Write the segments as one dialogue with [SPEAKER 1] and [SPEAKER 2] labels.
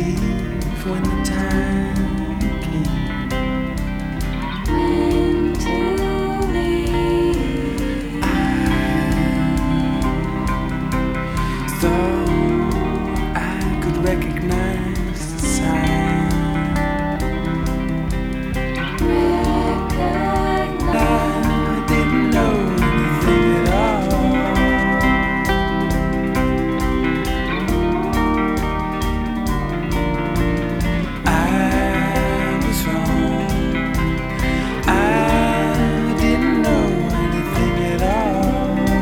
[SPEAKER 1] leave when the time came.
[SPEAKER 2] When to leave.
[SPEAKER 1] I thought I could recognize the sign. I didn't know anything at all. I was wrong. I didn't know anything at all.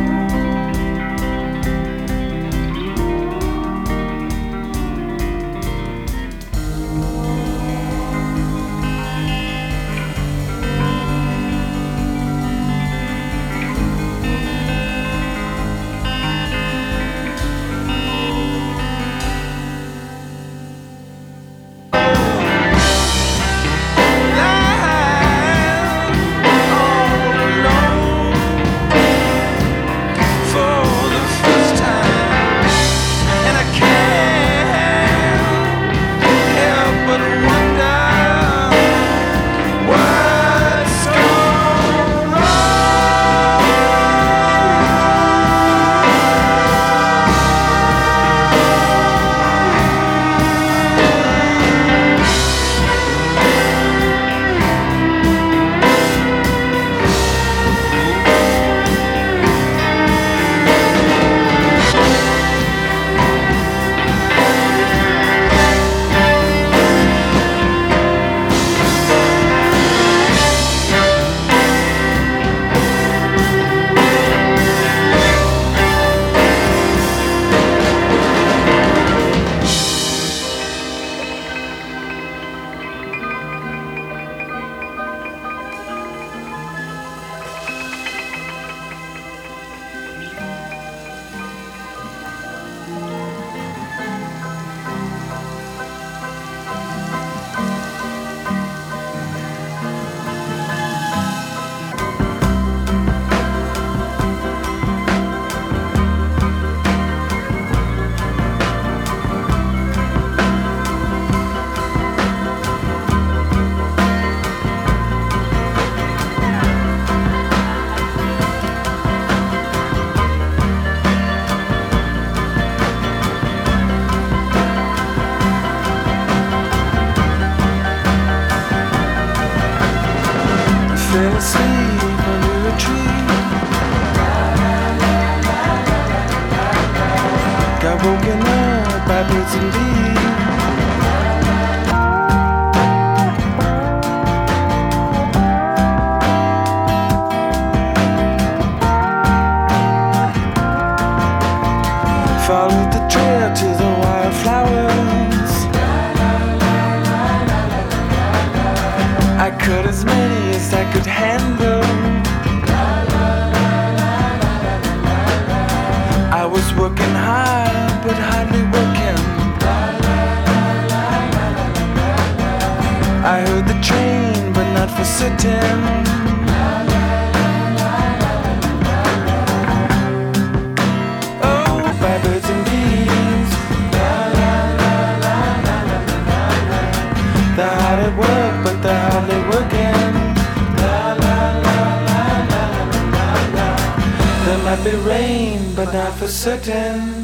[SPEAKER 1] Fell asleep under a tree. Got woken up by birds and bees. Followed the trail to the wildflowers. I cut as many as I could handle. I was working hard, but hardly working. I heard the train, but not for certain. Oh, by birds and bees. They're hard at work, but they're hardly working. There might be rain, but not for certain.